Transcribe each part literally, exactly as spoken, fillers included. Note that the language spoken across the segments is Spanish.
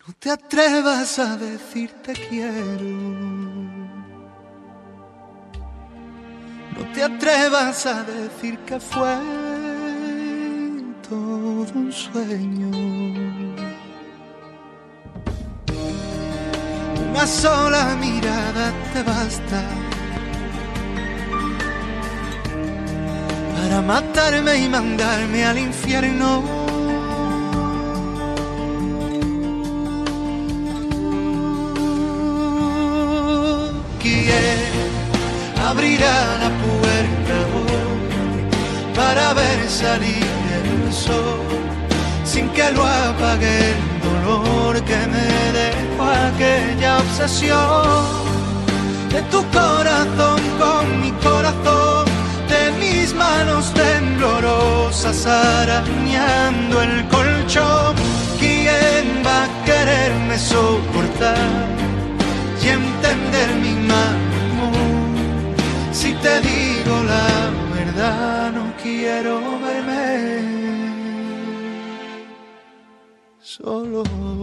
No te atrevas a decir te quiero. No te atrevas a decir que fue todo un sueño. Una sola mirada te basta para matarme y mandarme al infierno. ¿Quién abrirá la puerta hoy para ver salir el sol sin que lo apague el dolor que me dejó aquella obsesión de tu corazón con mi corazón, de mis manos temblorosas arañando el colchón? ¿Quién va a quererme soportar y entender mi mal humor? Si te digo la verdad, no quiero verme solo.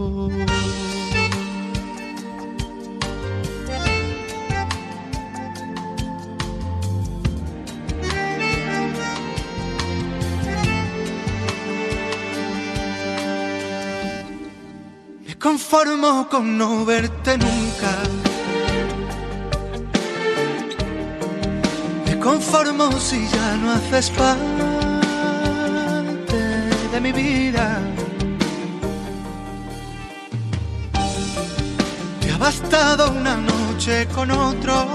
Me conformo con no verte nunca. Me conformo si ya no haces parte de mi vida. Te ha bastado una noche con otro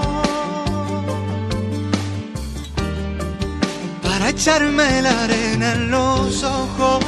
para echarme la arena en los ojos.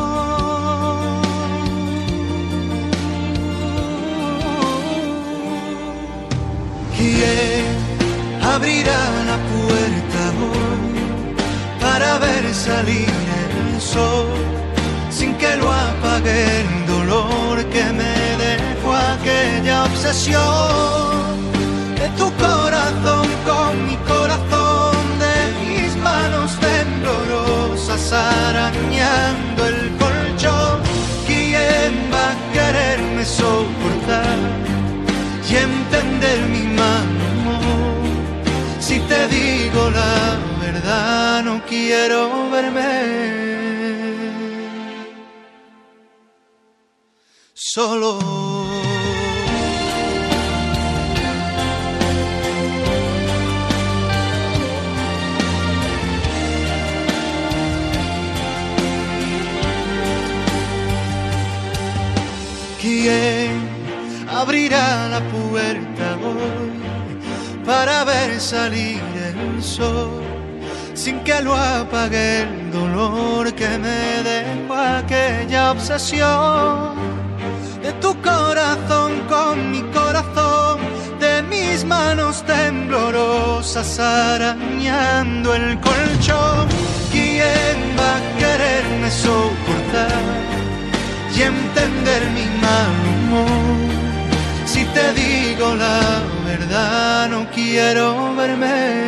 ¿Quién abrirá la puerta hoy para ver salir el sol sin que lo apague el dolor que me dejó aquella obsesión de tu corazón con mi corazón, de mis manos temblorosas arañando el colchón? ¿Quién va a quererme soportar y entender mi mal humor? Si te digo la verdad, no quiero verme solo. ¿Quién abrirá la puerta hoy para ver salir el sol sin que lo apague el dolor que me dejó aquella obsesión de tu corazón con mi corazón, de mis manos temblorosas arañando el colchón? ¿Quién va a quererme soportar y entender mi mal humor? Si te digo la verdad, no quiero verme